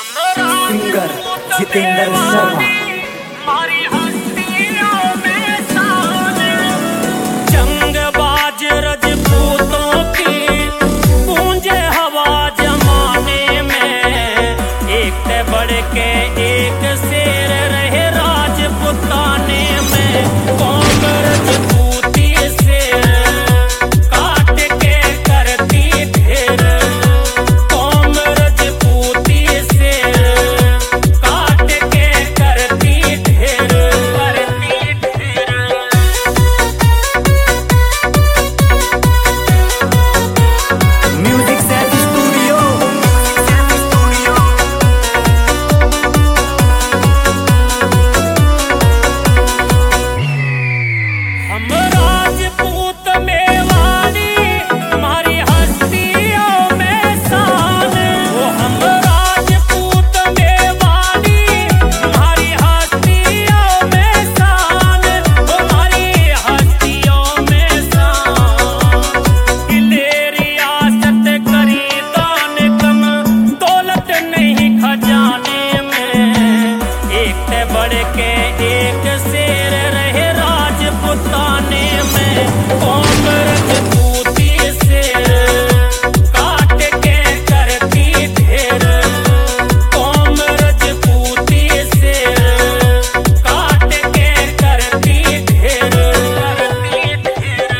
Singer Jitendra Sharma. जंगबाज रजपूतों की गूंजे हवा जमाने में, एक ते बढ़ के एक शेर रहे राजपुताने में। कौम रजपूती शेर काट के करती ढेर, कौम रजपूती शेर काट के करती ढेर, करती ढेर। Music set studio. हम राजपूत मेवाड़ी, हमारी हस्तियों में शान। वो हम राजपूत मेवाड़ी, हमारी हस्तियों में शान, हमारी हस्तियों में शान। किले रियासत करी दान कम, दौलत नहीं खजाने में। एक ते बढ़ के एक शेर रहे राजपुताने में। कौम रजपूती शेर काट के करती ढेर, कौम रजपूती शेर काट के करती ढेर, करती ढेर।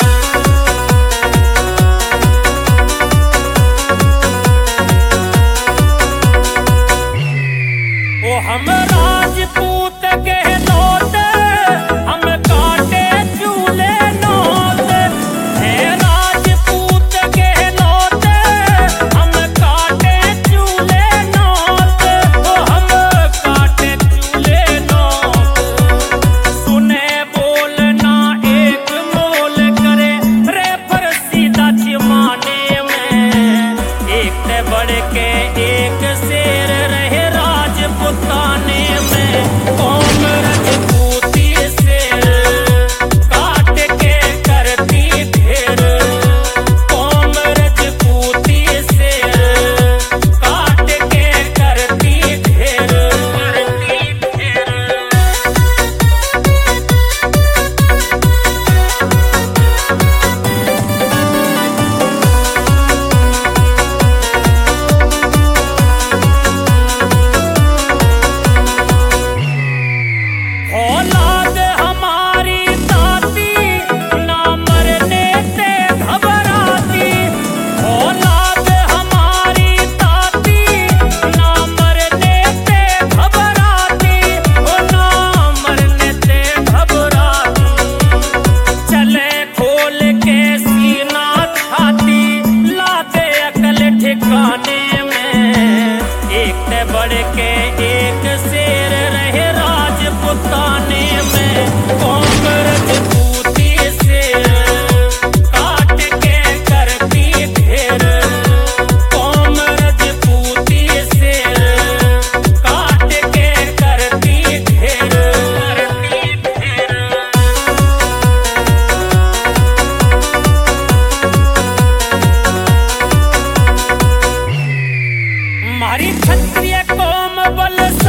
ओ हम राजपूत के नौत, हम काटे चूल्हे नौत। है राजपूत के नौत, हम काटे चूल्हे नौत। ओ हम काटे चूल्हे नौत। सुने बोलना एक मोल करे, रेफर सीधा जमाने में। एक ते बढ़ के एक शेर रहे राजपुताने में। कौम रजपूती शेर काट के करती ढेर, कौम रजपूती शेर काट के करती ढेर, करती ढेर। औलाद हमारी ताती, ना मरने से घबराती। औलाद हमारी ताती, ना मरने से घबराती। ओ ना मरने से घबराती। चले खोल के सीना छाती, लाते अकल ठिकाने में। एक ते बढ़ के एक शेर रहे राजपुताने में। कौम रजपूती शेर काट के करती ढेर, कौम रजपूती शेर काट के करती ढेर, करती ढेर। हमारी क्षत्रिय कौम बल